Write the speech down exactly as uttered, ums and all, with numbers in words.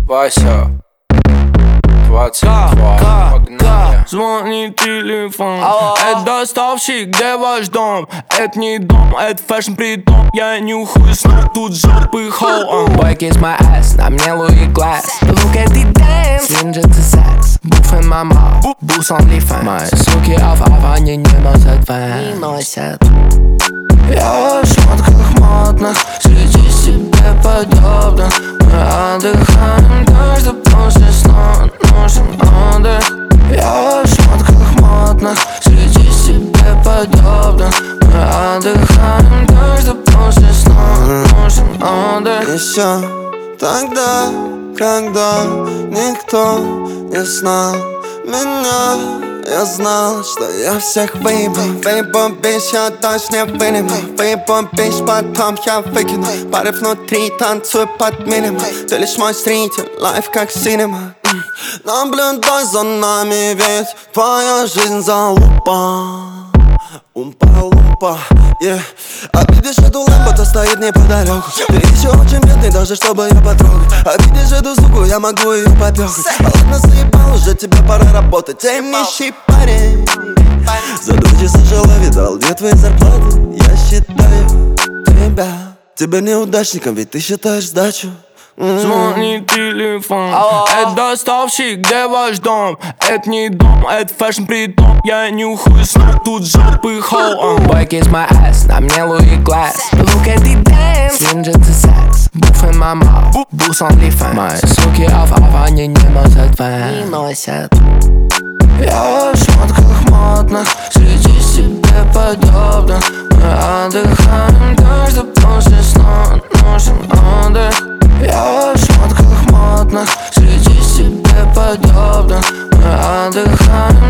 Вася, двадцать два, погнали. Звонит телефон. Это доставщик, где ваш дом? Это не дом, это фэшн притом. Я нюхаю снова тут жопы хоу. Boy, kiss my ass, на мне Louis Glass. Look at the dance, ninja to sex. Буф in my mouth, boost on the fan. Мои суки в Аване не носят фэн. Не носят. Я в шмотках модных, среди себе подобных. Мы отдыхаем, каждый после сна нужен отдых. Я в шмотках модных, среди себе подобных. Мы отдыхаем, каждый после сна нужен отдых. Еще тогда, когда никто не знал меня, я знал, что я всех выебал. Выебомбишь, я даже не выниму. Выебомбишь, потом я выкину. Пары внутри, танцую под минимум. Ты лишь мой зритель, лайф как синема. Наблюдай за нами, ведь твоя жизнь залупа. Умпа-лумпа, yeah. А видишь эту лампу, то стоит неподалеку. Ты еще очень бедный, даже чтобы ее потрогать. А видишь эту суку, я могу ее попёкать. А ладно, заебал, уже тебе пора работать. Эй, нищий парень, за два часа жила, видал, где твои зарплаты? Я считаю тебя, тебя неудачником, ведь ты считаешь сдачу. Звонит телефон. Это доставщик, где ваш дом? Это не дом, это фэшн притом. Я нюхаю снова тут жопы хоу. Boy, kiss my ass, на мне Louis Glass. Look at the dance, ninja to sex. Буф in my mouth, boost on the fan. Мои суки в Аване не носят фэн. Не носят. Я в шмотках модных, среди себе подобных. Мы отдыхаем, каждый после сна нужен отдых. Я в шмотках модных, среди себе подобных. Мы отдыхаем,